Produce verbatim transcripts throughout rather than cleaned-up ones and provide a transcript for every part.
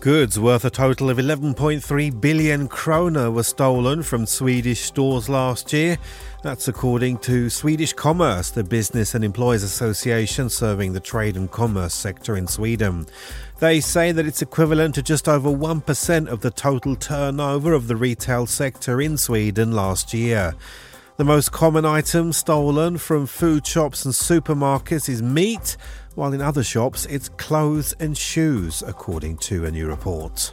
Goods worth a total of eleven point three billion krona were stolen from Swedish stores last year. That's according to Swedish Commerce, the business and employers association serving the trade and commerce sector in Sweden. They say that it's equivalent to just over one percent of the total turnover of the retail sector in Sweden last year. The most common item stolen from food shops and supermarkets is meat, while in other shops it's clothes and shoes, according to a new report.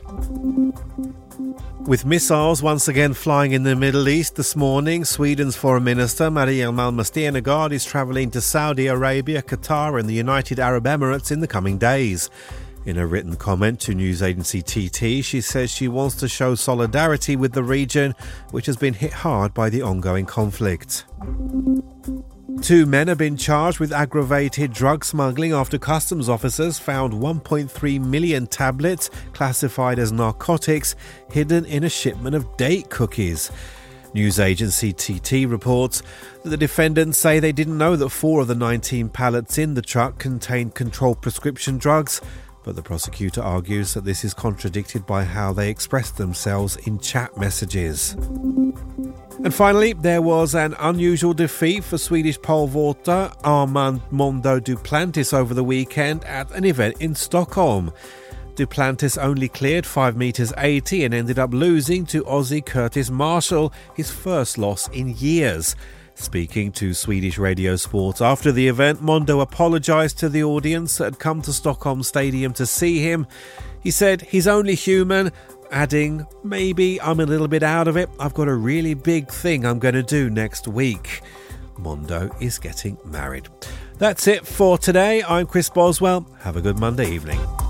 With missiles once again flying in the Middle East this morning, Sweden's Foreign Minister Maria Malmer Stenergard is travelling to Saudi Arabia, Qatar and the United Arab Emirates in the coming days. In a written comment to news agency T T, she says she wants to show solidarity with the region, which has been hit hard by the ongoing conflict. Two men have been charged with aggravated drug smuggling after customs officers found one point three million tablets classified as narcotics hidden in a shipment of date cookies. News agency T T reports that the defendants say they didn't know that four of the nineteen pallets in the truck contained controlled prescription drugs, but the prosecutor argues that this is contradicted by how they expressed themselves in chat messages. And finally, there was an unusual defeat for Swedish pole vaulter Armand Mondo Duplantis over the weekend at an event in Stockholm. Duplantis only cleared five metres eighty and ended up losing to Aussie Curtis Marshall, his first loss in years. Speaking to Swedish Radio Sport after the event, Mondo apologised to the audience that had come to Stockholm Stadium to see him. He said he's only human, adding, maybe I'm a little bit out of it. I've got a really big thing I'm going to do next week. Mondo is getting married. That's it for today. I'm Chris Boswell. Have a good Monday evening.